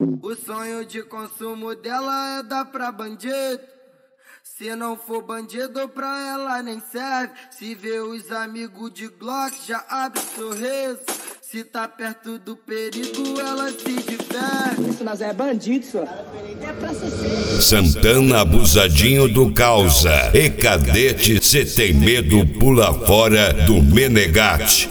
O sonho de consumo dela é dar pra bandido. Se não for bandido, pra ela nem serve. Se vê os amigos de Glock, já abre sorriso. Se tá perto do perigo, ela se diverte. Isso nós é bandido, senhor. É pra ser. Santana abusadinho do causa. E cadete, cê tem medo, pula fora do Menegate.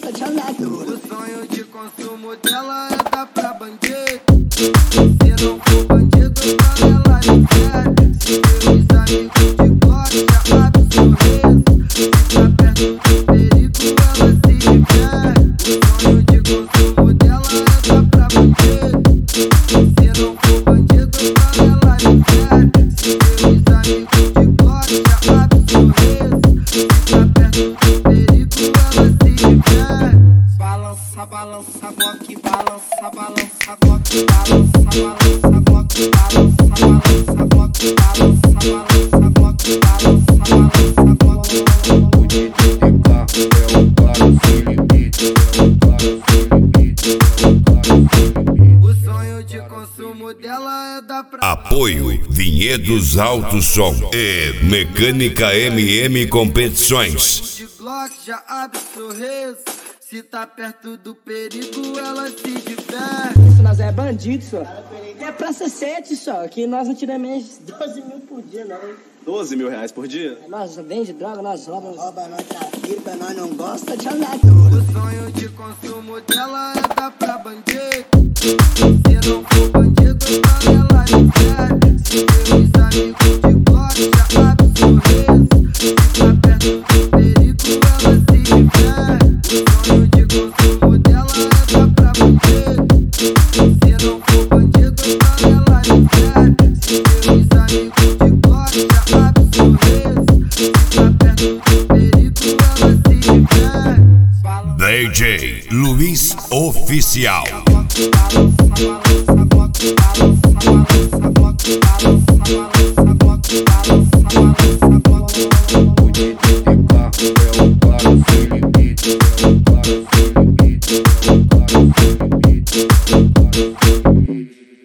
O sonho de consumo dela é dar pra bandido. Se não for bandido, pra ela nem serve. Se vê os amigos de Glock, já abre sorriso. Se tá perto do perigo, ela se diverte. O sonho de consumo dela é dar pra bandido. Se não for bandido, pra ela nem serve. Se vê os amigos de Glock, já abre sorriso. Se tá perto do perigo, ela se diverte. Balança, balança, Glock, balança, balança, Glock, balança, balança, Glock, balança, balança, Glock, balança, balança, Glock, balança, balança, Glock. O DJ TK é o cara sem limite, é o cara sem limite, é o cara sem limite. O sonho de consumo dela é dar pra... Apoio Vinhedos Alto Som e Mecânica MM Competições. De Glock já abre sorriso. Se tá perto do perigo, ela se diverte. Isso nós é bandido, senhor. É pra ser 7 só, que nós não tiramos menos de 12 mil por dia, não. 12 mil reais por dia? Nós vende droga, nós roubamos. Rouba, nós trafica, nós não gosta de andar tudo. O sonho de consumo dela é dar pra bandido. Se não for bandido, pra ela nem serve. Se vê os amigos de Glock, já abre sorriso. Se tá perto do perigo, ela se diverte. O sonho de consumo dela é dar pra bandido. Se não for bandido, pra ela nem serve. Se vê os amigos de Glock, já abre sorriso. Se tá perto do perigo, ela se diverte. DJ Luiz Oficial. Balança, balança, balança.